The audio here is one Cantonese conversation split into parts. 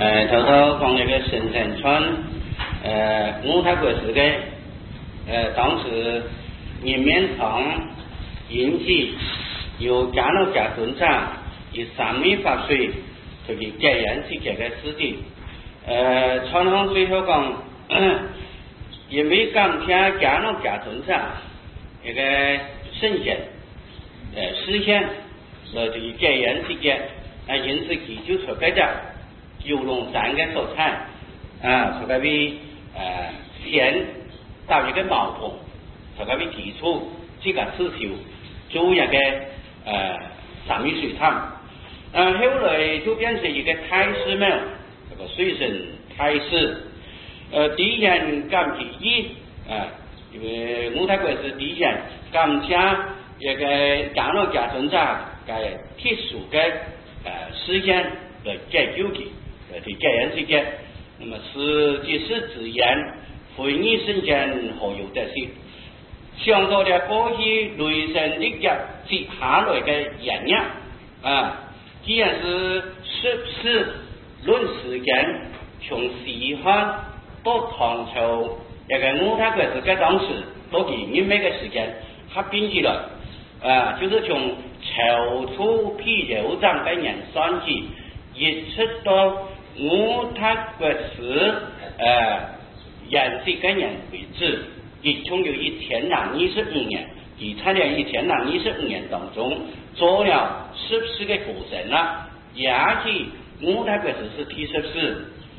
头头讲那个神城村，五台国时的，当时人面堂引起由加农家村长以3米发水，就去改变这个事情。传统最后讲，因为刚听加农家村长那个圣贤，实现了这个改变这个，因此他就出改的。九龙山的所产就可以先到一个矛盾，就可以提出这个需求，做一个3米水厂。后来就变成一个开始嘛，这个水神开始。第一件干第一因为五台国是第一件干下一个加农家村长嘅特殊的时间来解决的。对这样子的，那么是即使自然会议瞬间何有得失？想到了过去雷神的接下来的原因既然是14论时间，从西汉到唐朝，那个五台国是在当时都给你每个时间，它并起了就是从曹初辟柔章的年算起，一直到五台国时延续个年为止，一共有1025年，第参加1025年当中做了14个过程了，也许五台国时是第14，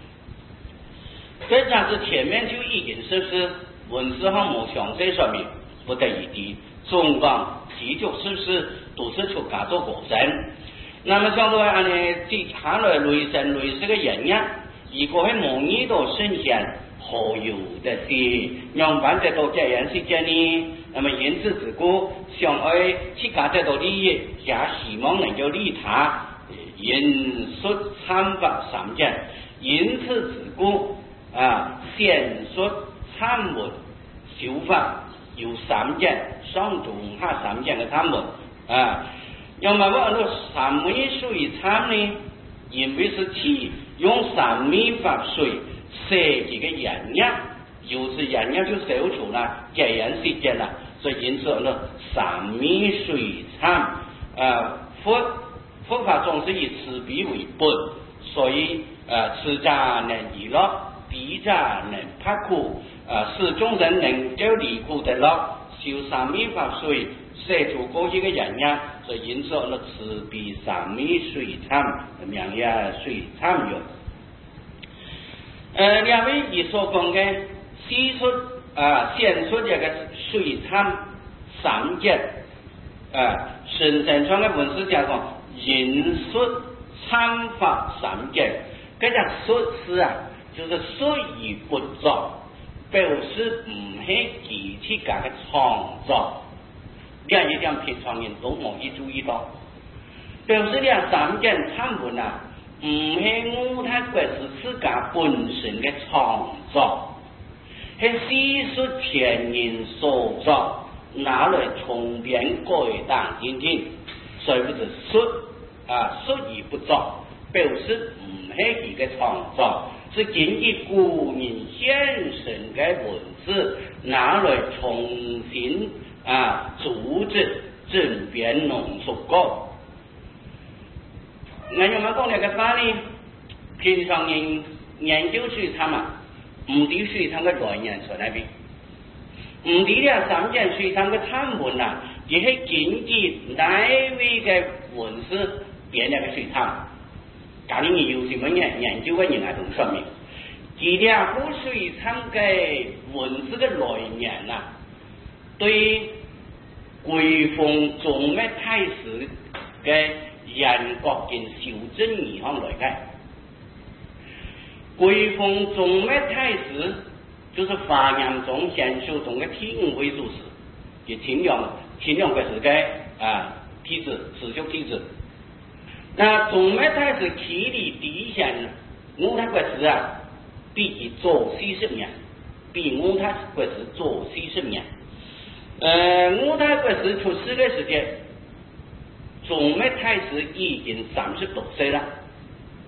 这样子前面就已经实施文字项目详细说明，不得一提，中港继续14都是出家做过程。那么相对按呢，接下来雷神雷是个原因，如果喺模拟到圣贤何有的是让办得到这样时间呢？那么因此之故，想爱去家得到利益，也希望能够利他，引述参法3件，因此之故先述参文修法有3件，上中下3件的参文要么我说3米水厂呢，因为是其用3米发水设计的原因，有时原因就消除了这样时间了，所以因此呢3米水厂佛法总是以慈悲为本，所以吃茶能娱乐，比茶能拍苦，使众人能够离苦得乐，修3米发水设出过去的原因，所以因此呢慈悲3米水厂名也水厂用。两位以所讲的细述先说这个水厂3件神城窗的文字讲引述参法3件，这个说是就是说与不作，表示唔係具體嘅創作。呢一點平常人都冇去注意到，表示呢3件參文唔係五台國是自家本身嘅創作，係史述前人所作，拿來重編改當今天，所以不是說而不作，表示唔係佢嘅創作，是根據古人現成嘅文字拿來重新組織整編濃縮過。我哋講呢個法呢，平常人研究水廠唔知水廠嘅概念在哪邊，唔知呢3件水廠嘅參文亦係根據哪位嘅文字編呢個水廠。假如你有什麼研究嘅人同說明，這兩部水廠嘅文字嘅來源對桂鳳宗嘅太史嘅研國建修正義項來嘅，桂鳳宗嘅太史就是華嚴宗顯修宗嘅第5位祖師，也秦陽國師嘅弟子，師兄弟子。那宗嘅太史起理第一顯五台國師比佢早40年，比五台國師早40年。五台國師出世嘅時間，宗嘅太史已經30多歲了。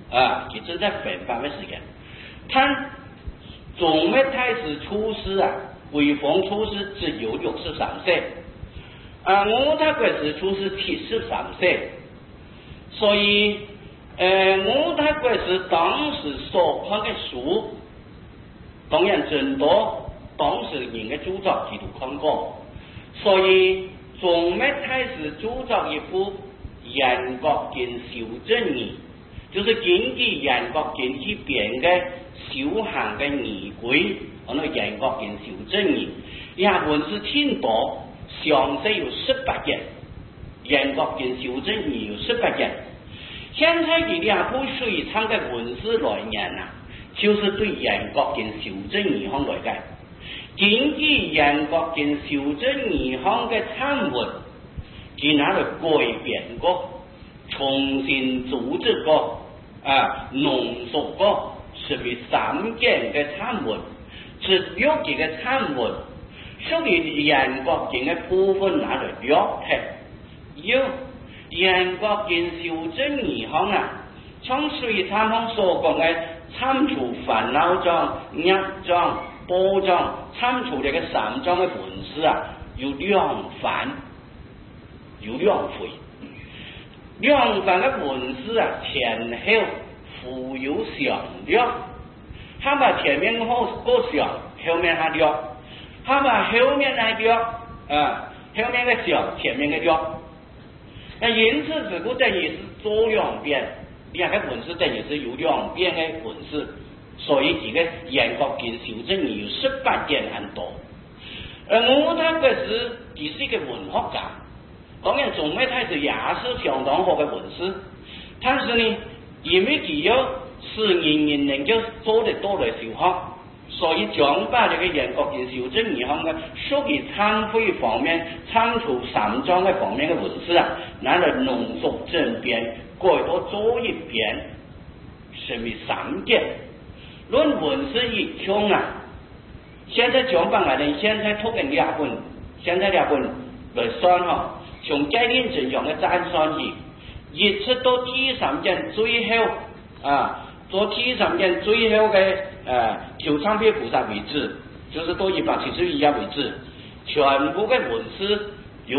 啊，其实在反方的时间，他总的太子出师啊，韦逢出师只有63岁，吴太国时出师73岁，所以吴太国时当时所看的书，当然真多当时人的著作他都看过，所以总的太子著作一部《严国经修正义》，就是根据严国经去编的修行的仪轨，那严国经修正义，也文字挺多，详细有18件，严国经修正义有18件。现在的两部水仓的文字来源啊，就是对严国经修正义方来的。根据严国经修正义方的参文，他拿来改编过，重新组织过，浓缩过，成为3件的参文，只有几个参文，属于严国经的部分拿来约剔，有严国经修正义方啊，从水参方所讲的参除烦恼章、业章、波章，参除这个3章的文字啊，有2番，有2回。2番的文字啊，前后富有详略，他把前面过详，后面还略，他把后面还略，后面的详，前面的略。那因此，这个等于是做2遍，2个文字等于是有2遍的文字，所以这个严国经修正义有18件很多。吴太国时他是一个文学家，当然总的太子也是相当好的文字，但是呢，因为他要使人人能够做得到来修学，所以将把这个严国经修正义方的属于参会方面、参除3章的方面的文字啊，拿来浓缩整编，改到做一遍，成为3件。论文字一腔啊，现在讲办来呢，现在托给2本，现在2本来算哈，从概念正常的占算起，一直到第3件最后到第3件最后的求昌别菩萨为止，就是到171页为止，全部的文字有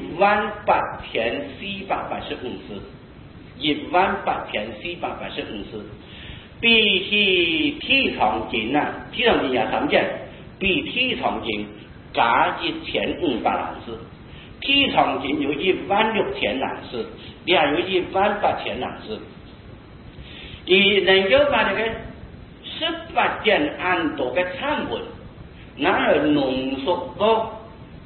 18485字，18485字。比起体藏经啊，体藏经也3件，比体藏经加1500行字，体藏经有16000行字，也有18000行字。而能够把这个18件按多的参文，拿来浓缩到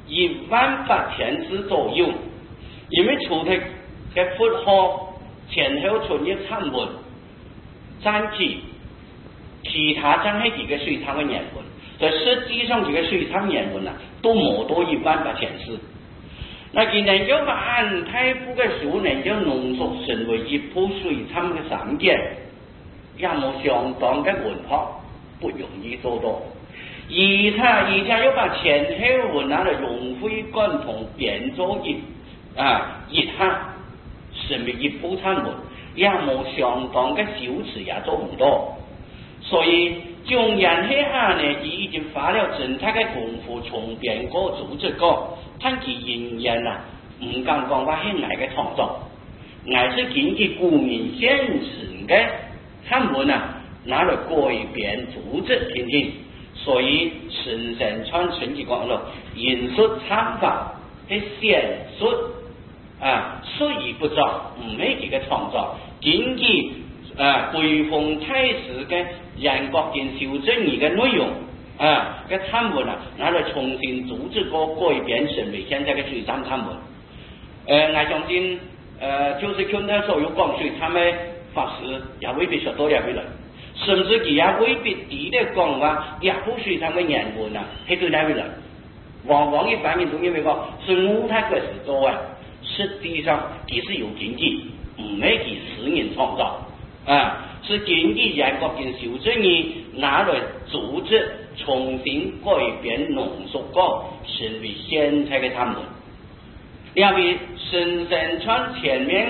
18000字左右，因为除了个符号前后存的参文。占据其他占系几个水仓的原文，但实际上这个水仓原文啊，都没多18000字。那他能够把安太傅的书能够浓缩成为一部水仓的3件，也没相当的文化，不容易做到。而且又把前后文拿来融会贯通，变作一下成为一部参文。也冇相当的修辞也做唔到，所以纵然喺下呢，佢已經花了整體嘅功夫重編過、組織過，但佢仍然唔敢講話係捱嘅創作，捱是根據古人現成嘅參文拿來改編組織聽聽，所以神神傳承就講咯，引述參法係顯述雖而不作，唔係佢嘅創作。根據回奉太史嘅嚴國經修正義嘅內容嘅參文拿來重新組織過改編成為現在嘅水參參文。我相信就是今天所有講水參嘅法師也未必說多也未來，甚至佢也未必直接講話也部水參嘅原文係對哪未來。往往一般人都認為講是吳太國時做實際上佢是有根據。唔係佢私人創造是根據嚴國經修正義拿來組織重新改編濃縮過，成為現在嘅參文。因為神神傳前面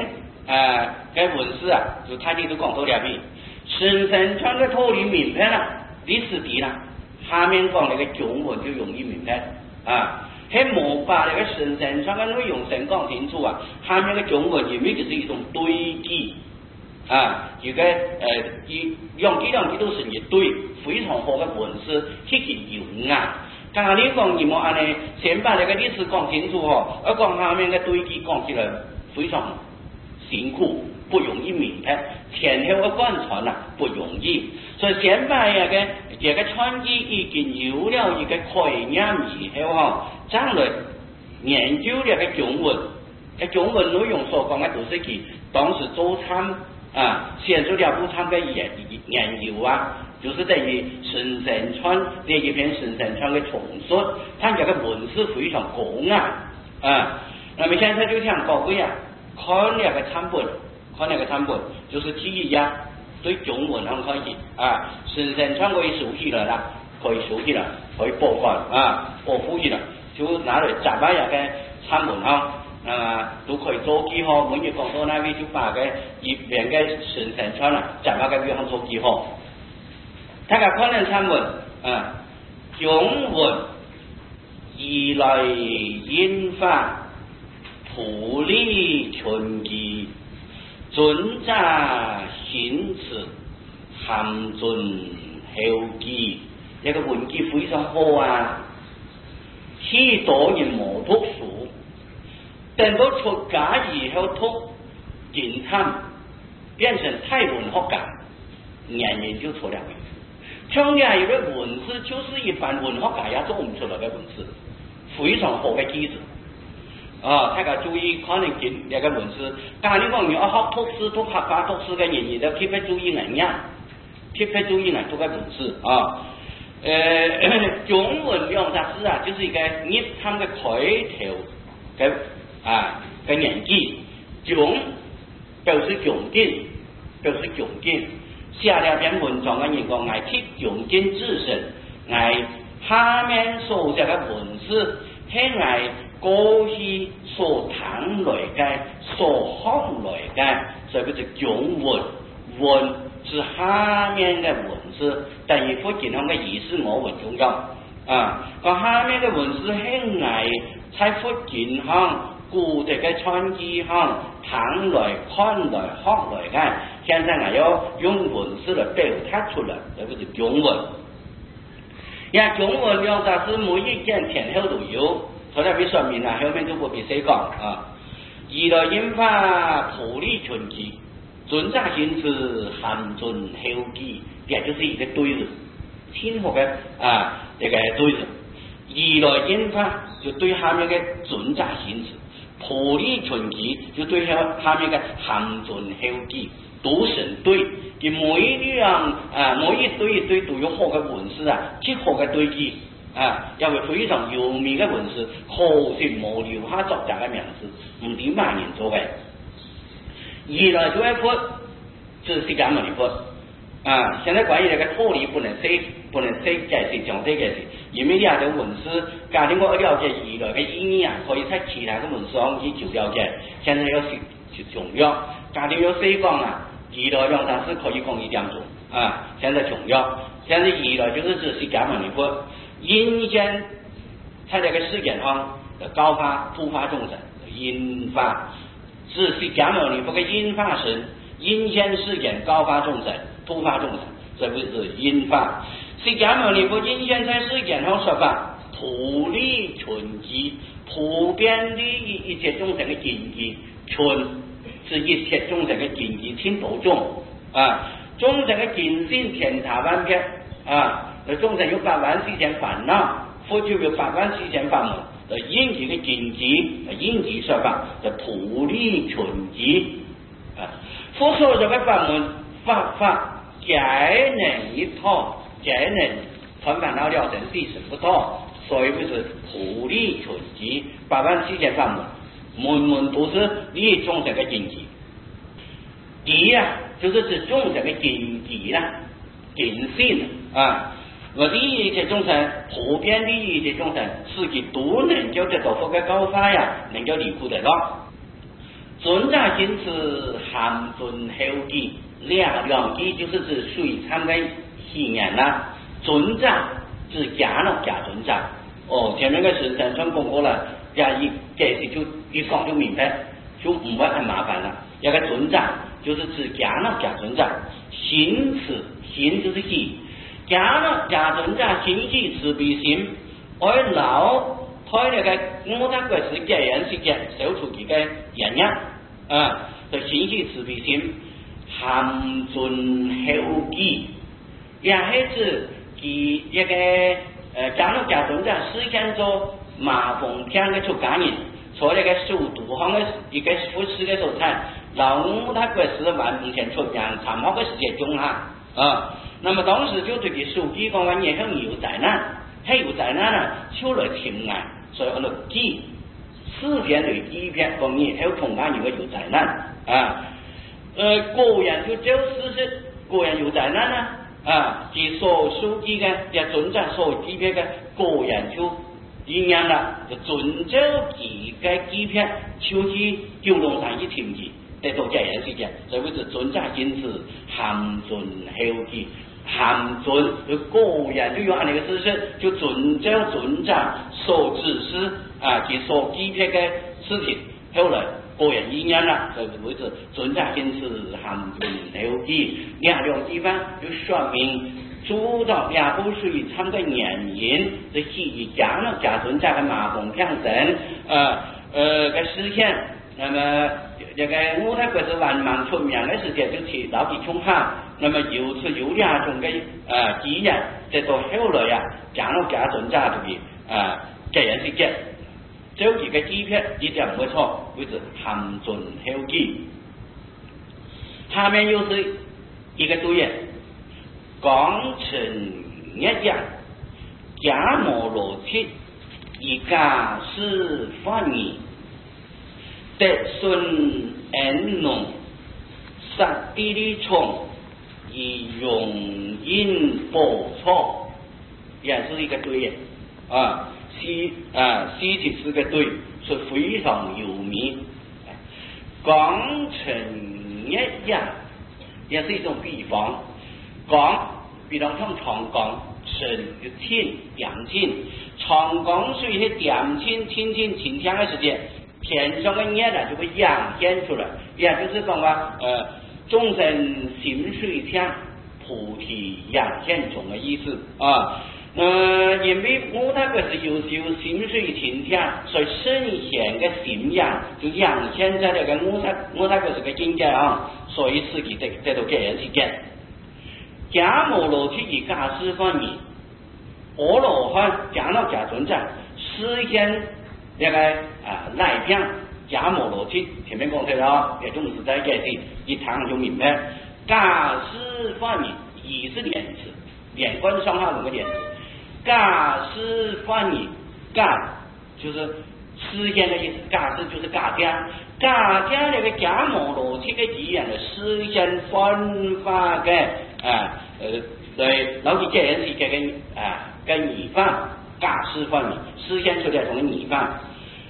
该文史啊，就他哋都讲到了边，神神川嘅脱离明白啦，历史题啦，下面讲那个中文就容易明白啊。喺冇把那个神神川嘅内容先讲清楚啊，下面嘅中文因为就是一种堆积啊，而个用几两几都是一堆非常好嘅文史，迄个有啊。假如讲你冇安尼，先把那个历史讲清楚吼，而讲下面嘅堆积讲起来非常辛苦，不容易明白，前后嘅贯穿啊不容易，所以先把这个传记已经有了一个概念以后吼，再来研究这个中文，中文内容所讲嘅都是佢当时周参写出了不参嘅研究啊。就是等于神神川这一篇神神川的重述，它这个文字非常广啊。那么现在就像各位啊，看那个参本，就是第一呀，对中文很可以啊，神神川可以熟悉了啦，可以播放播复去了，就拿来杂把那个参本都可以做记号，每日讲到那边就把个一边个神神川啦，杂把个地方做记号。大家可能参问中文以来引发普理群记尊查新词含尽后记，一个文记非常好啊，许多人冇读书，等到出家以后读经参变成太文学家，人人就错了。像这样一个文字，就是一般文学家也做唔出来嘅文字，非常好嘅句子大家注意可能見呢個文字。假如講要學讀書、讀合法讀書嘅人，都特別注意人呀，特別注意嚟讀嘅文字中文用啥字啊？就是一個日參嘅開頭嘅年紀，中表示重點。寫了篇文章嘅人講，係貼重點知識，係下面所寫嘅文字，係過去所談來嘅，所學來嘅，所以佢就中文，文是下面嘅文字，但係福建腔嘅意思冇文重要講下面嘅文字係喺福建腔古代嘅傳記腔談來看來學來嘅。現在我要用文字來表達出來，這個是中文。中文用啥是每一件前後都有，所以俾說明啦，後面就不必寫講以來引發普理群記，尊查新詞含盡後記，也就是一個對子，清楚嘅這個對子。以來引發就對下面嘅尊查新詞，普理群記就對下面嘅含盡後記。都成對，佢每一堆都有好嘅文字結合嘅對記有個非常有名嘅文字，可惜冇留下作者嘅名字，唔知乜人做嘅。二來就係佛，就是釋迦牟尼佛現在關於呢個脱離不能寫解釋講這個事，因為呢啲文字，假如我了解二來嘅意義可以喺其他嘅文字上去就了解，現在要是重要，假如要寫講二來用啥是可以講一點鐘現在重要，現在二來就是指釋迦牟尼佛因緣喺這個世間上的高發突發眾生因發，是釋迦牟尼佛嘅因發身，因緣世間高發眾生突發眾生，這不是因發。釋迦牟尼佛因緣在世間上說法，普理群記，普遍利益一切眾生嘅經濟群。是一切眾生嘅見義天道中眾生嘅見性天差萬別眾生有8萬4千煩惱，佛就有8萬4千法門，因其嘅見義因其說法就普理群記佛所說嘅法門法皆能一套，皆能傳煩惱了生死生不脫，所以就是普理群記8萬4千法門。門門都是利益眾生嘅經濟，義就是指眾生嘅經濟啦，見性我利益一切眾生，普遍利益一切眾生，使其都能夠得到佛嘅教法能夠離苦得樂。 尊者因此含尊后记，两记就是指水参的起源啦。尊者指加了加尊者。前面个是神传讲过了，一解释就一讲就明白，就唔会很麻烦了。一个尊者就是指加了加尊者，行就是喜，加了加尊者行喜慈悲心，而老推那个我那个是给人是给小出去嘅人呀，就行喜慈悲心，含尊后记，也係指其一個加入加尊者實現咗麻風片嘅出家人，所以個修道行嘅一個服侍嘅素材，老我他個是完全出家參考嘅時間中下那麼當時就對佢書記講話，也係有災難，係有災難啦，出來情愛，所以我哋記事件類記片講嘢，係有同家有個有災難果然就就是果然有災難啦其所書記嘅嘅尊者所記片嘅果然就一樣啦，就遵照其嘅記片，就去九龍山一聽記。得到這樣事件，所以是尊者因此含尊後記，含尊就果然就有按那個事實，就遵照尊者所指示其所記片嘅事情，後來果然一樣啦，所以是尊者因此含尊後記，兩地方就說明主導也不屬於參個原因，就係講了假尊者嘅麻風平神嘅實現，那麼這個我那個是萬忙出名的時間就提到其衝下，那麼有次有兩種嘅機緣，這到後來講了假尊者嘅這樣事件，這幾個機片一點不錯，就是含尊後記。下面又是一個對應，廣成一樣，假摩羅切，以假施法義。德順恩濃，實地利重，以容因報錯，也是一個對應西體是個對，是非常有名。廣成一樣，也是一種比方。廣，比方像長江，成就天兩天，長江水係兩天天晴天的時間。天上的月呢就會揚現出來，也就是講話眾生心水天，菩提揚現中的意思因為我那個是有心水天天，所以聖賢的信仰就揚現在那個我那個是個境界所以自己得到這樣事件。假摩羅切以假施法義，阿羅漢假到假尊者實現這個內片假摩羅切，前面講出了，也就是在解釋一堂就明白。假施法義，義是連詞，連貫上下兩個連詞。假施法義，假就是實現的意思，假施就是假家，假家那個假摩羅切嘅語言的實現方法嘅對老幾這樣是跟擬法。假施法義實現出來同擬法。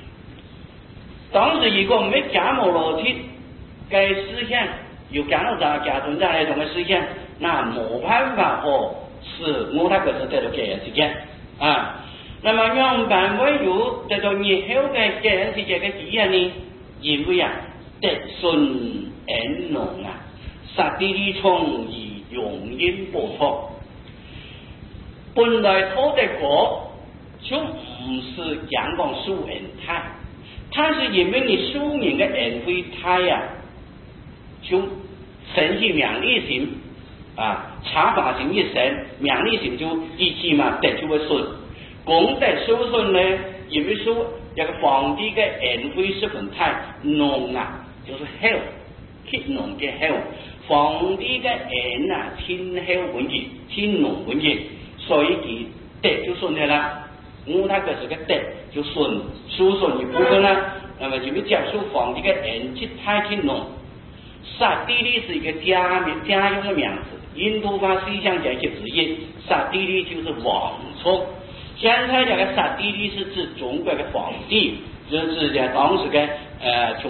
當時如果沒假摩羅切嘅實現，有假到假尊者那種嘅實現，那冇辦法是我那個是得到這樣事件那麼樣辦為有得到以後嘅這樣事件嘅體驗呢？因為德順恩濃實地利重，以容因報錯。本來土地國就唔是講講樹恩態，它是因為你樹人嘅恩惠態就生起名利心查法性一生，名利心就一起嘛得就會順。功德受順呢，因為說一個皇帝嘅恩惠十分態濃就是厚，極濃嘅厚。皇帝嘅恩天厚穩健，天濃穩健，所以佢德就順嘅啦。我那個是個德就順，屬順一部分啦。那麼就會講述皇帝嘅恩氣太天濃。實地利是一個家用的名詞，印度法思想講起之一，實地利就是王寵。現在這個實地利是指中國的皇帝，就是指當時的從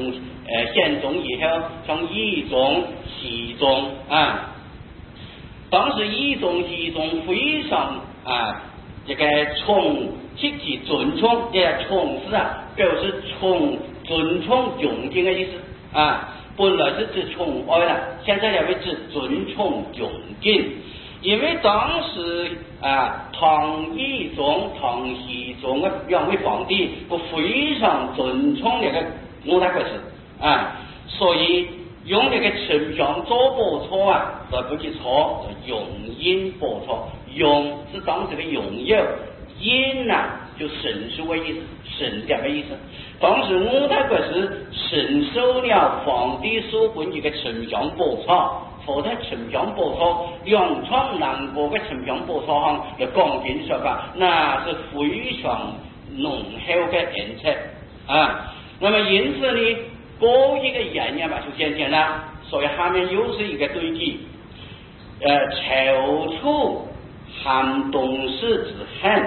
宪宗以后，从义宗、熹宗啊，当时义宗、熹宗非常这个积极尊崇，这个崇是表示尊崇恭敬的意思啊。本来是指宠爱了，现在也会指尊崇恭敬。因为当时唐懿宗、唐熹宗的两位皇帝都非常尊崇那个五大国师所以用那个丞相做报错就不去错，用印报错。用是当时的拥有，印就神授的意思，神调的意思。当时五大国师神授了皇帝所颁一个丞相宝钞，或者丞相宝钞，两创南国的丞相宝钞上的讲经说法，那是非常浓厚的颜色那么因此呢，这一个原因就显现了，所以下面又是一个对比，踌躇寒冬氏之恨，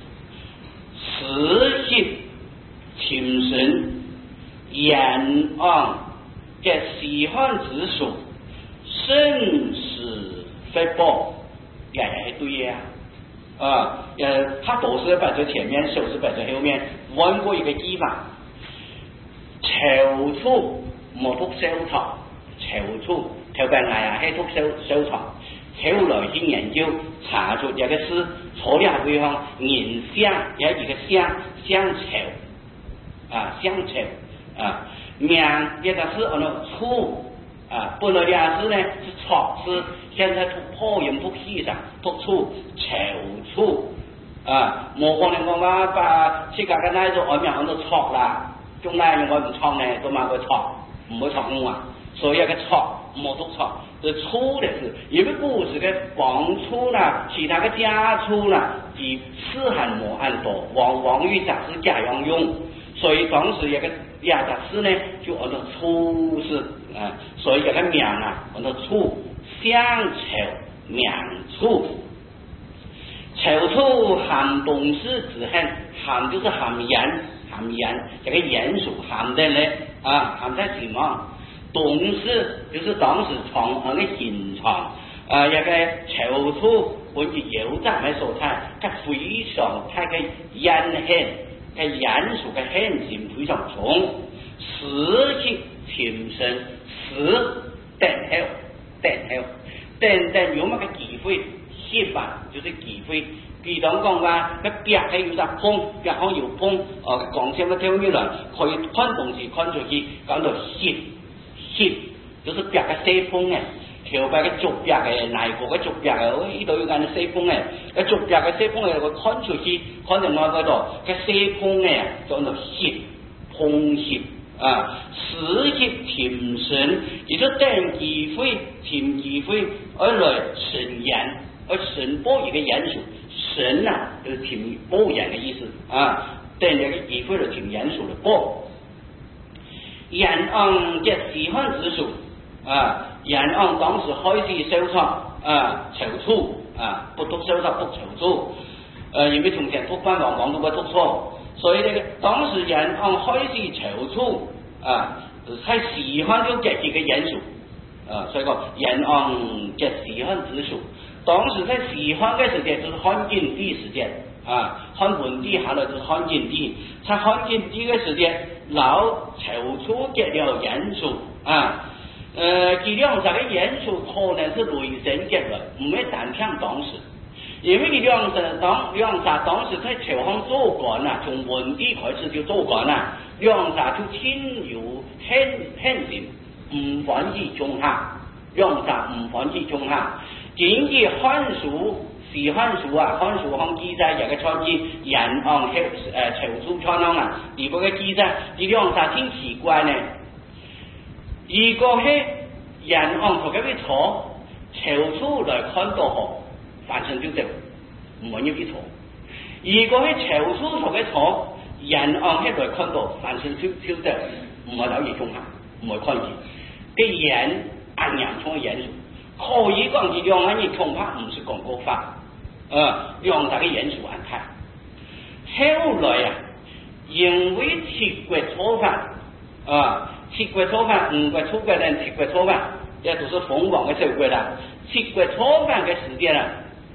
慈禧情深延昂嘅西汉之术，生死非宝，也对呀他头是摆在前面，手是摆在后面，弯过一个地方，踌躇莫读收藏，踌躇头边系读收藏。后来去研究查出这个是错了地方，人相有一个相踌命这个是处本来的是呢是错是，现在读破音读细上读处踌躇冇可能讲把自家嘅那种外面都错啦，中那用我唔错呢，都买个错，唔会错所以一个错冇读错。是粗的是，因为古时的王粗啦，其他的家粗啦，比四汉末按多，王与杂是假样用，所以当时一个亚杂事呢，就按照粗是所以这个名按照粗，相踌命粗，踌躇寒冬氏之恨，寒就是寒言，这个言属寒的呢寒在什么？董事就是当时长安的刑场一个踌躇本是油站的所在，它非常太个严狠，它严肃的狠性非常重，死气情深，死等有乜嘅机会血法就是机会，比方讲那壁係有得碰，壁上有碰講聲嘅聽起來可以看東西看出去，講到血就是壁嘅西風嘅，條壁嘅竹壁嘅，內個嘅竹壁嘅，呢度有間西風嘅，竹壁嘅西風嘅，佢看出去，看到我嗰度嘅西風嘅，講到血碰血死血甜神，亦都等機會tìm機會而來神言，而神播一個言數，神就是tìm播言嘅意思等一個機會來tìm言數嘅播。延安嘅西漢之術延安當時開始收藏踌躇不讀收藏讀踌躇因為從前讀翻往都不讀錯，所以呢個當時延安開始踌躇喺西漢就嘅幾個元素所以講延安嘅西漢之術，當時在西漢嘅時間就是漢景帝時間漢文帝下來就是漢景帝，在漢景帝嘅時間老踌躇結了元素佢兩隻嘅元素可能是雷神結來，唔係單憑當時，因為佢兩隻當時在朝廷做官從文帝開始就做官兩隻就天有很善，唔反而中下，兩隻唔反而中下，僅以漢書是漢書漢書上記載一個創意延安踌躇創安如果嘅記載呢兩隻挺奇怪呢，如果係延安同佢啲錯踌躇來看到好反成就對，唔可以啲錯，如果係踌躇同佢錯延安係來看到反成就對，唔係留意中下，唔係看見嘅言按洋葱嘅元素，可以講係兩個人恐怕唔是廣告法兩個嘅元素安排。後來因為七國錯犯 7月初八5月初八人7月初八，也都是凤凰的寿月啦。7月初八的时间了。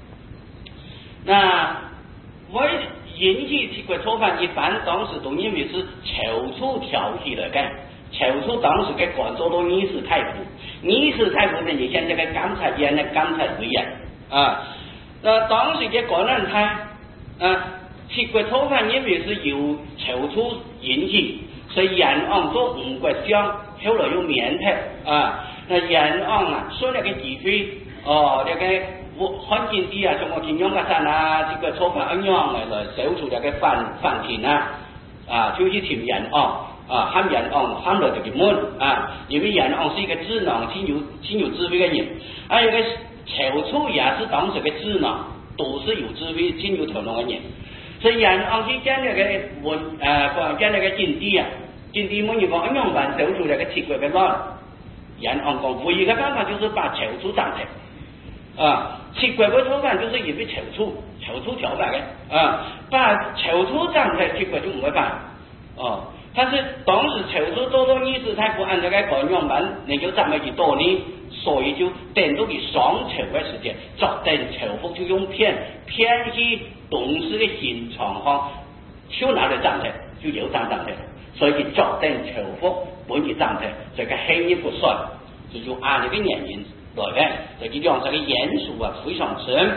那为引起7月初八，一般当时都认为是筹处挑起来的。筹处当时嘅官做到二世太傅，二世太傅呢，就现在嘅监察院呢，监察委员啊。那当时嘅官人太7月初八认为是由筹处引起，所以延安做5月乡，后来又免退啊。那延安啊，说那个机会那个汉景帝啊，像我金庸嘅山啊，7月初八一样嘅来守住那个反田就去tìm延安。喊延安喊来就叫闷因为延安是一个智囊，挺有智慧的人，还有一个筹处也是当时的智囊，都是有智慧、挺有头脑的人。所以延安去见那个见那个景帝啊，景帝问你讲，样办守住那个7月的乱，延安讲唯一的办法就是把筹处斩退7月的初八就是因为筹处挑办的把筹处斩退，7月就唔会办但是当时筹处做到二世太傅按这个官样办，能够这么去多年，所以就等到佢上筹的时间，作定筹服就用偏去董事的现状况，就拿来斩退，就有斩退，所以佢作定筹服本去斩退，这个黑也不算，就按这个原因来的，就讲这个严肃非常深，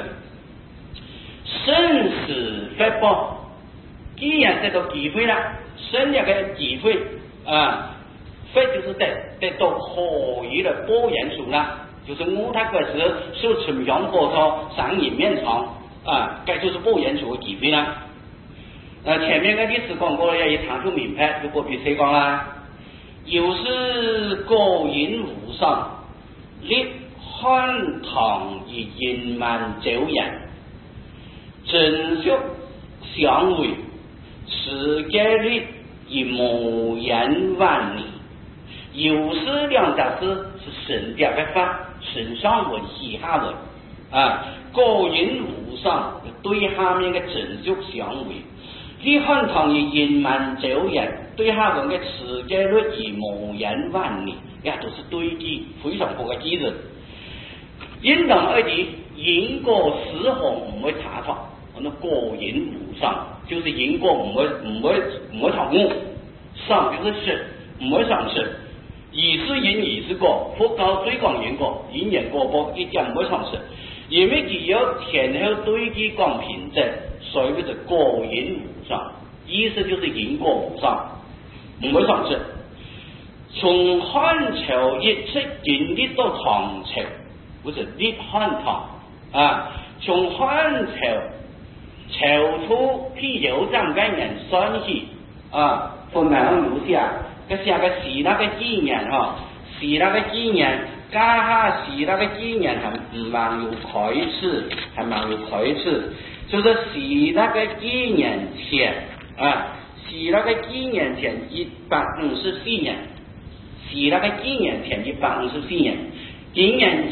生死发报，既然得到机会了。生这个机会非就是得到可以的播言数啦，就是五太国时受陈阳火烧上人面场该就是播言数的机会啦。前面的历史讲过了，也谈出明白，就不必谁讲啦。有是过人无上，立汉唐以隐瞒走言，真修相违。世界里以无言万里，有时两者是神调的法，神上文西下文个人无上对下面的正确相违，你汉唐以隐瞒走人，对下文的世界里以无言万里，也都是对记非常好的记述。因人而言，因果时候唔会查错。那个人无上，就是因果唔会错误，上就是实，唔会上实。以是因，以是果，佛教最讲因果，因缘果报一点唔会上实，因为只有前后对记讲平正，所以就是人无上，意思就是因果无上，唔会上实。从汉朝一直经历到唐朝，不是立汉唐从汉朝。筹处批有章概念算起分埋上有下个下个是那个纪念是那个纪念加下是那个纪念还唔蛮有开始，还蛮有开始，就是是那个纪念前是那个纪念前154年，是那个纪念前154年，今年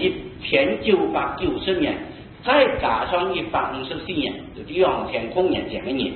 1990年。再加上154年，就2000年前的年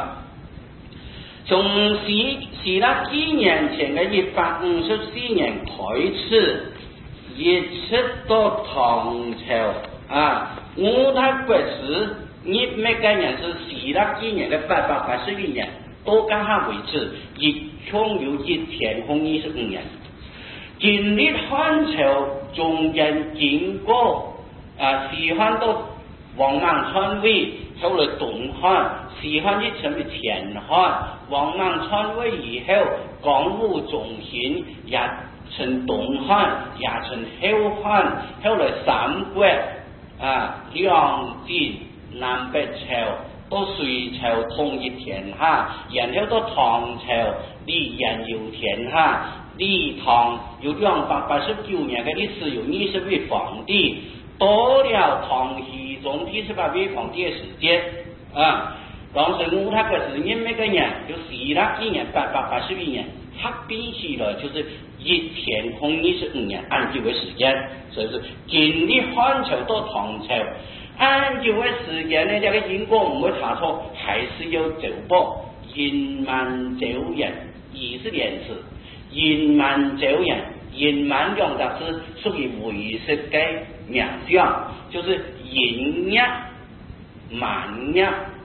从是那几年前的154年开始，一直到唐朝五太国时，你每个人是那几年的881年，都刚好为止，一共有1025年。经历汉朝中间经过。西汉到王莽篡位，后来东汉，西汉就成为前汉，王莽篡位以后，江湖中心也成东汉，也成后汉，后来三国梁晋南北朝到隋朝统一天下，然后到唐朝李严有天下，李唐有289年的历史，有20位皇帝。到了唐僖宗第18位皇帝的时间当时五太国时每个人就是那几年881年合并起来就是1025年按久的时间，所以是经历汉朝到唐朝按久的时间呢，这个因果唔会查错，还是要走报隐瞒走人，意思连是圆满走人，圆满用的是属于唯识的名相，就是圆一满一。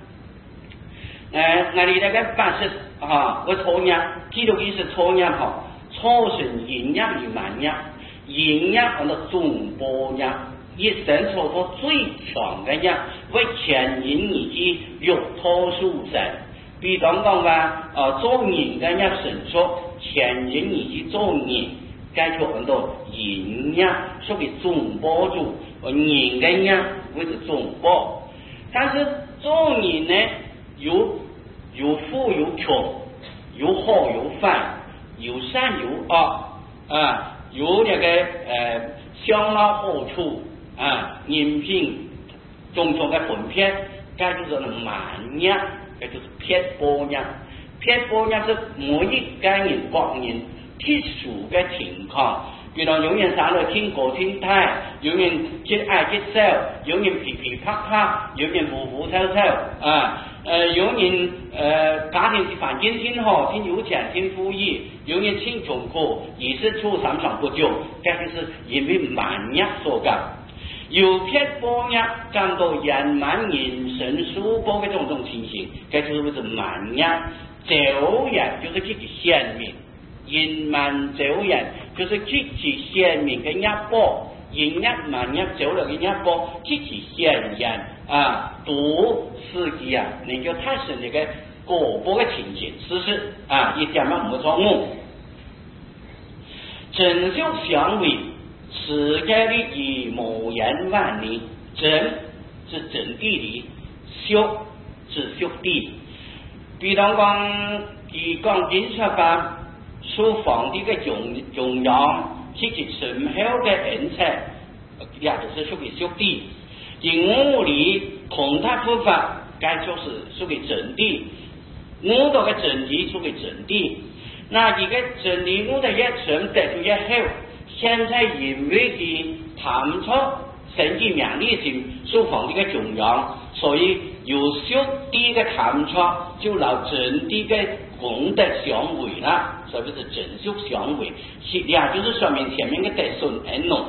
我哋那个八识我初一记录意思初一初顺圆一与满一，圆一我哋中波一，一生所说最强嘅一，为前人而之欲托殊神。比方讲话做人嘅一神说前人而之做人，该就很多人一属于中波主，人嘅一为是中波。但是做人呢，有富有穷，有好有坏，有善有恶有那个相貌好处人品种种的分别，该就是满一，该就是偏波一。偏波一是每一个人各人特殊的情况。比如有人生得天高天大，有人节爱节少，有人皮皮啪啪，有人虎虎丑丑有人家庭的环境挺好，挺有钱，挺富裕，有人挺穷苦，也是出三上不久，这就是因为满一所感。有偏波一感到圆满人生舒服的种种情形，这就是满一走人，就是自己显明。圆满走人就是自己显明的一步，圆一满一走了的一步，自己显人读自己能够产生那个果报的情形，是不是一点嘛没错误。真修相违，世界的以无言万里，真是真谛理，修是修谛。比方讲他讲经说法属皇帝的重要，其实深厚的恩赐，也就是属于修谛。而五理空他不法，该就是属于真谛。五道的真理属于真谛。那一个真理五的一层得出一后，现在因为的探测神经名利性属皇帝的重要，所以有修谛的探测就老真谛的功德相违了，所以是真修相违，也就是说明前面的得顺恩浓。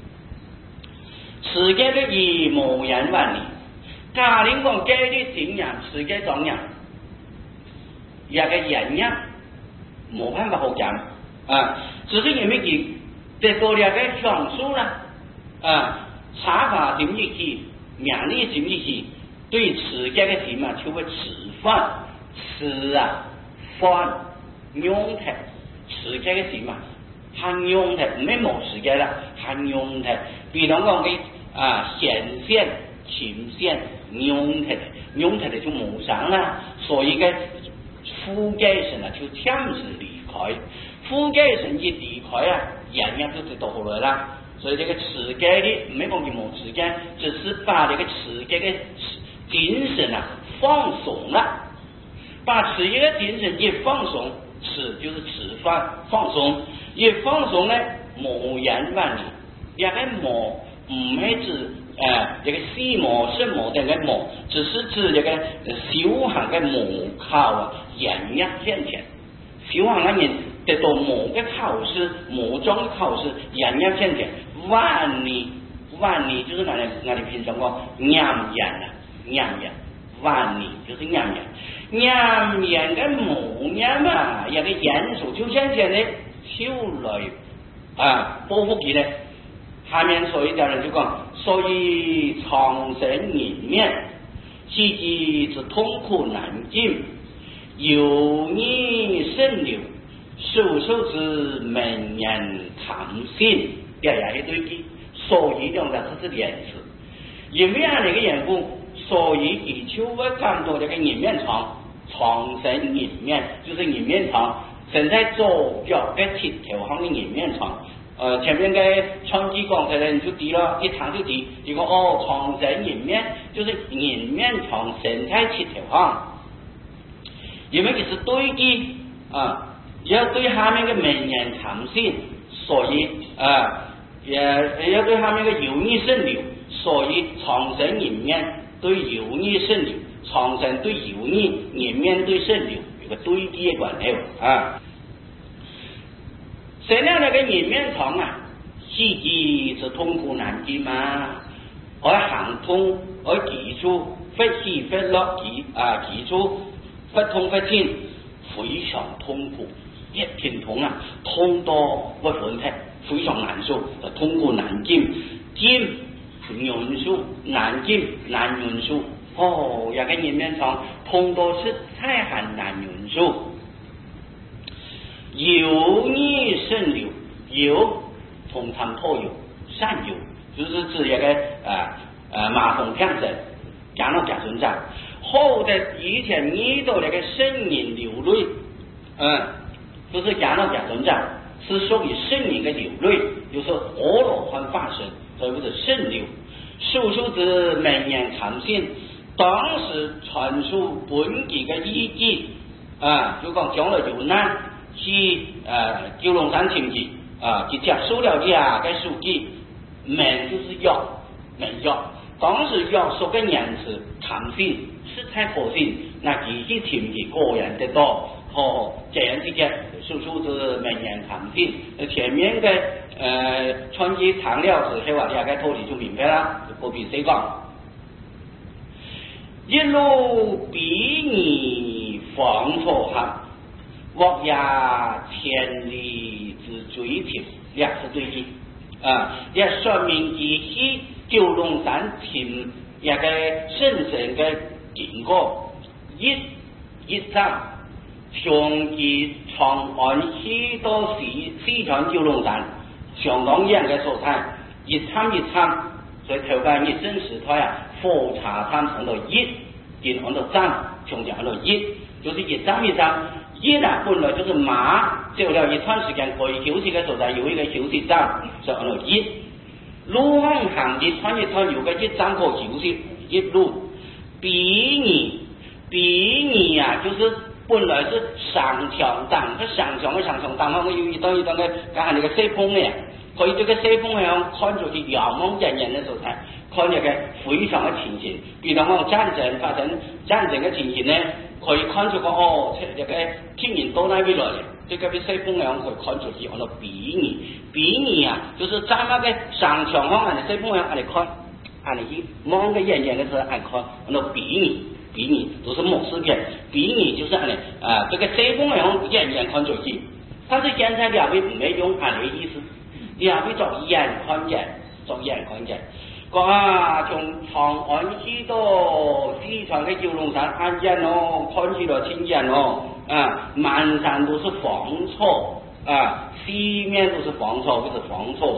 世界的以无言万里，家人讲家的信仰，世界怎样？一个人呀，没办法好讲只是因为佢得到了个享受啦茶法点意思，名利点意思，对世界的事嘛，就会吃饭吃饭用的世界的事嘛，很用的，唔系冇世界啦，很用的。比方讲嘅显现、情现、用的就冇上啦，所以嘅富阶层就暂时离开，富阶层一离开人人都知道好来啦。所以这个持戒的唔系讲佢冇持戒，只是把这个持戒的精神放松了，把持戒的精神一放松，持就是吃饭放松，一放松呢，无言万里，也个无唔系指这个细魔圣魔的个魔，只是指这个修行的门考人人现前，修行的人得到某个考试，某种考试人人现前，万里就是我哋平常讲念人万里就是念人嘅模样嘛，一个元素就现前的修来保护佢呢。下面所以的人就讲，所以长生人面，自己之痛苦难尽，有你生流，受受之门人谈心，也一堆的，所以用的是连词。因为那个缘故，所以地球会感到这个人面长生人面，就是人面长，现在左脚嘅铁条行的人面长。前面嘅创基讲出来你就低了，一谈就低。如果长生人面就是人面长身体七条行，因为佢是对的要对下面嘅名人谈心，所以也要对下面嘅有意生流，所以长生人面对有意生流，长生对有意，人面对生流，有个对的关系谁料那个人面床啊，自己是痛苦难禁嘛，而行通而记住，忽喜忽乐记住，忽痛忽痛，非常痛苦。一天痛啊，痛到不分开，非常难受，痛苦难禁，禁忍受，难禁难忍受。哦，那个人面床痛到实在很难忍受。油腻渗流，油通常脱油，善油就是指一个马桶片子，加到甲醇上，后的以前遇到那个圣人流泪，就是加到甲醇上，是属于圣人的流泪，就是活罗汉化身，所以不是圣流。述说之名言长信，当时传述本地的依据就讲将来有难去九龙山请去去接收了这个书记，名就是药，名药。当时药说个言辞长信，实在可信，那自己请去个人得到。这样之间述说之名言长信，前面的传记谈了之后大家脱离就明白了，就不必谁讲。一路比你防错行，或也千里之追求，两是对应也说明以西九龙山请一个圣神的经过，一上从其长安西到西川九龙山相当远的所在，一参，所以头干一真实态火茶山上到一，点按到站，从讲到一，就是一站，一呢本来就是马走了一段时间可以休息的所在，有一个休息站，就按到一。路上行一段有个一站可休息，一路比你就是本来是上墙档，它上墙档上有一段的刚才那个西风呢，可以这个西风向看出去遥望人的所在，看这个非常的情形，比如讲战争发生战争的情形呢，可以看出这个天人到那边来，这个比西风向可以看出去，按照比拟就是站那个上墙方按西风向按你看，按你望个人的时候按看，按照比拟都是某事片，比拟就是按这个西风向人看出去，但是现在两位没用按的意思，两位做眼看见，从长安西到西川的九龙山安见看起来亲见满山都是黄草西面都是黄草，不是黄草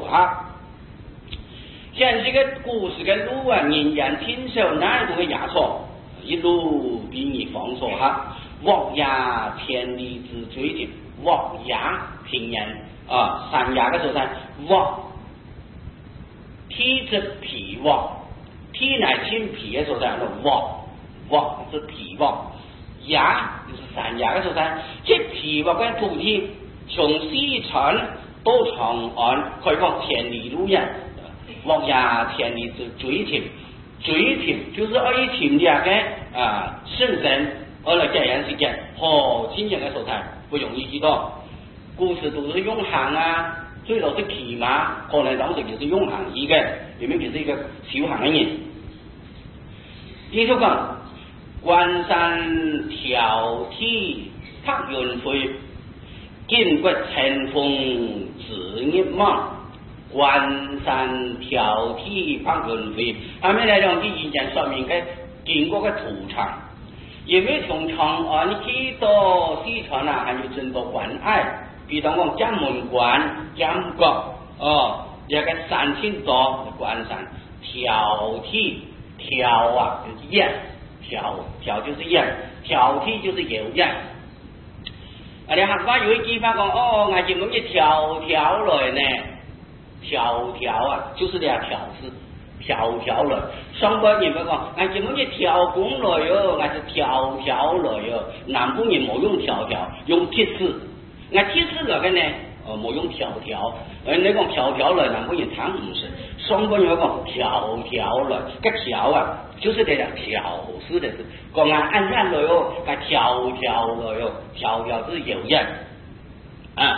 现在这个故事的路人间听手那种的牙草，一路比你黄草沃崖千里之追的沃崖平原山崖的所在沃。梯是皮沃，梯乃青皮的所在，沃是皮沃，崖就是山崖的所在。这皮沃跟土地从西川到长安，可以讲千里路远，沃崖千里之追寻就是一群两个圣人，来这样时间亲人的所在不容易知道。故事都是用行最早是骑马，可能当时就是用行医的，因为就是一个修行的人。继续讲，关山迢梯拍云飞，剑骨乘风自一望。关山迢梯拍云飞，下面来讲以前说明的经过的土场，因为从长安去到西川还有真多关隘。比如讲江门关、江国一个山青岛关山迢梯迢就是雁，迢就是雁，迢梯就是游雁。你客家有一句话讲我怎么去迢来呢？迢就是这条字，迢来。上半人不讲怎么去迢工来我是迢来南部人冇用迢，用铁丝。铁丝来个呢冇用迢，你讲迢来南部人谈唔是，上半人讲迢来，个迢就是这条迢丝的事，讲按来迢来迢是游人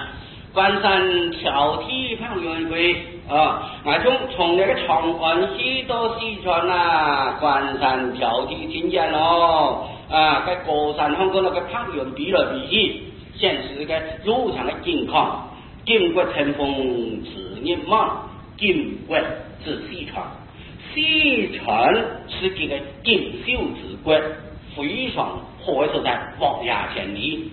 关山挑剔胖圆规啊！我从那个长安西到四川啊，关山挑剔听见咯啊！个高山上跟那个胖圆比来比去，显示个路上的健康。金国乘风指日望，金国是四川，四川是这个锦绣之国，非常好的所在，望亚千里。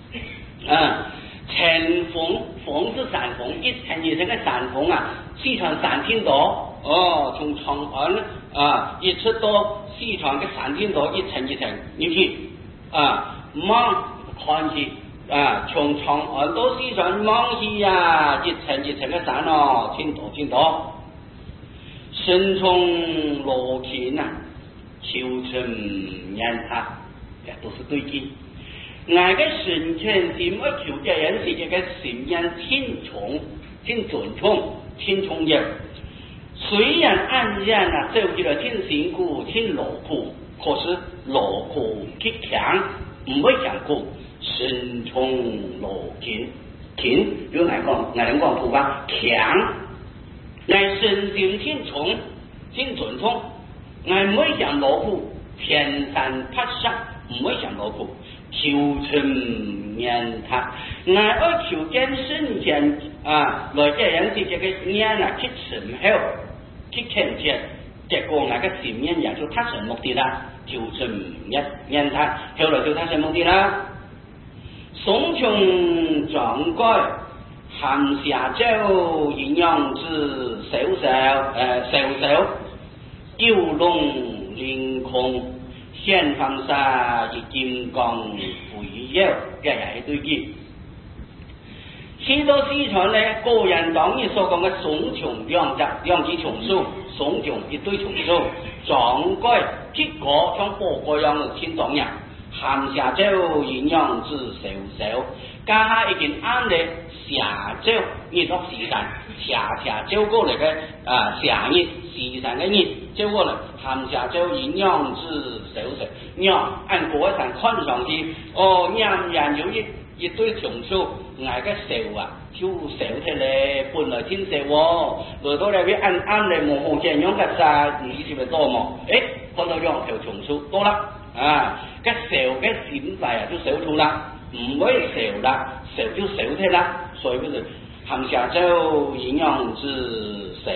乘风，风是山峰，一层一层的山峰啊，四川三天多哦，从长安啊一直到四川的三天多，一层一层你去啊，望看去啊，从长安到四川望去呀，一层一层的山哦，挺多挺多。身从罗琴啊，秋春烟塔，也都是对劲。俺个神权心我求这人是这个信仰挺重、挺尊重、挺崇敬。虽然按然啊走起来挺辛苦、挺劳苦，可是劳苦极强，唔会想苦。身从罗琴，琴有俺讲普吧，强。俺身心挺重、挺尊重，俺唔会想劳苦，天山爬山唔会想劳苦。求成念他，俺要求见圣贤啊，来这样的这个念啊，去成后，去看见，结果那个心念也就达成目的啦，求成念他，后来就达成目的啦。宋琼壮盖，含下州阴阳之手，九龙凌空。现方沙以金刚回耀，这也是对的。去到四川呢，个人当年所讲的宋琼两支琼手，宋琼一对琼手，壮盖结果像火锅样的天当样，含下州阴阳之手，家下已经按的下州日落时辰，下州过来的下日时辰的日走过来，含下州阴阳之手，娘按国产看上去，哦，俨然有一对琼手，挨个手啊，就手起来，本来挺手哦，来到那边按来摸见样个啥，你是咪多么？看到两条琼手多啦，啊，个手个心态啊就手出啦，唔会手啦，手就手起啦，所以就是含下州阴阳之手。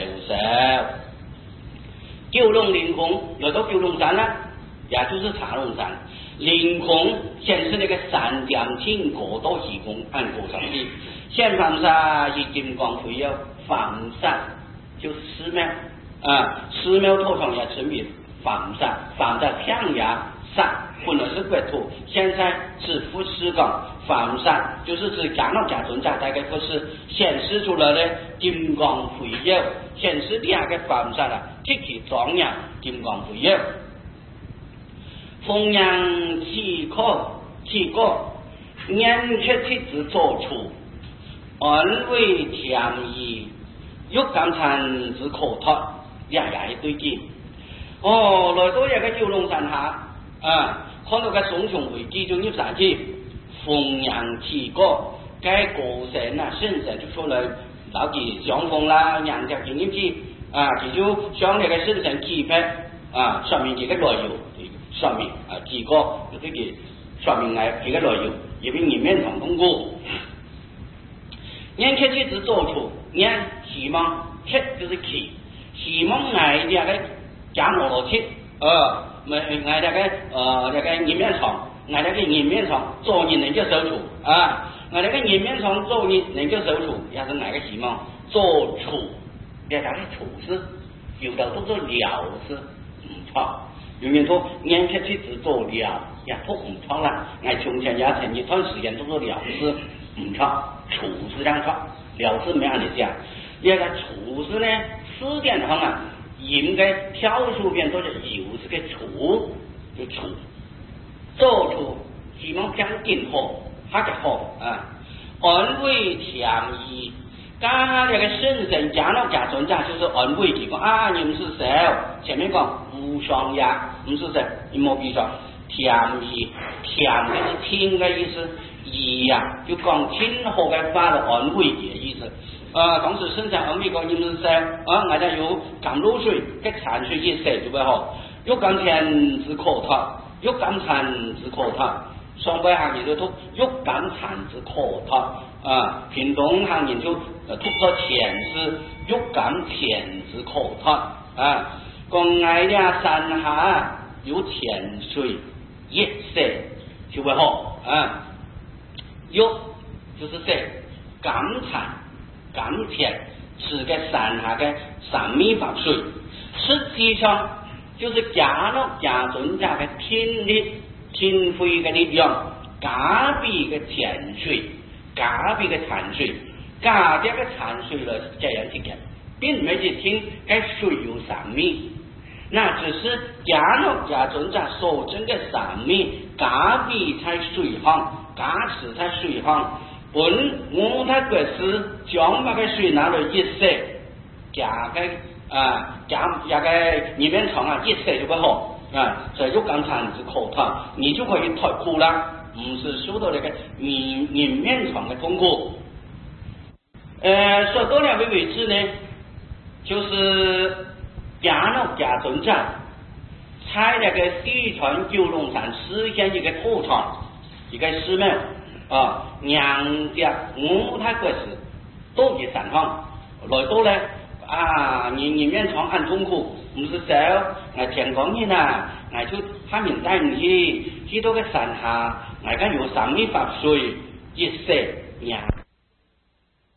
九龙凌空，来到九龙山啦，也就是茶龙山。凌空显示那个三点青国到极空按过上去，现方沙以金光辉耀，防晒就寺庙啊，寺庙头上也成为防晒象牙山，本来是国土，现在是富士岗防晒，就是指加到甲存在大概不是显示出来的金光辉耀，显示第二个防晒了，极其庄严金光辉耀。弘扬起果，念却体之作出，安慰天意，欲感禅之可托，也对劲。哦，来到一个九龙山下啊，看到个宋琼会记就入山去，弘扬起果，该国神啊圣神就出来，到底相逢啦，人家进入去啊，他就向那个圣神祈拜啊，说明这个内容。说明啊，几个就这个说明来这个内容，因为里面常通过，念开始只做出，念希望吃就是起，希望挨这个加摩罗切，挨这个人面床，挨这个人面床做人能够守住啊，挨这个人面床做人能够守住，也是哪个希望做处，也啥个处事，有的都做了事，唔错。有人说念开始只做了，也不唔错啦。我从前也曾一段时间都做了事，唔错，处事上错，了事没让你讲。这个处事呢，4点上啊，应该跳出边都是有这个处，就处，做出希望讲更好，还个好啊，安慰天意。刚刚这个圣神加到甲存在，就是安慰提供啊，你们是谁？前面讲无双呀，不是谁，你莫比说天意，天就是天的意思， 义呀，就讲天河嘅法律安慰嘅意思。当时生产美国人们说，我哋有甘露水嘅产水一些就会好，有甘甜之可他，有甘产之可他。上海行业就读有甘产之可他，屏东行业就突破甜是有甘甜之可他。讲爱俩山下有甜水一些就会好。有就是说甘产甘甜是个山下嘅山米法水，实际上就是加入加存在嘅天力天灰嘅力量，加比嘅甜水，加比嘅产水，加啲嘅产水了是这样子嘅，并没去听该水有山米，那只是加入加存在所整嘅山米，加比在水行，加持在水行。本我他个是将那个水拿来一洗，加个加个里面床一洗就会好所以就刚才是口汤，你就可以脱苦了，不是受到那个里面床的痛苦。说多两个位置呢，就是加入加存在，在那个西川九龙山实现一个拓展，一个使命。娘家我他个是多嘅山方，来到咧里面床很痛苦，唔是说天光日就他们带你去到个山下，家有山米法水一些娘。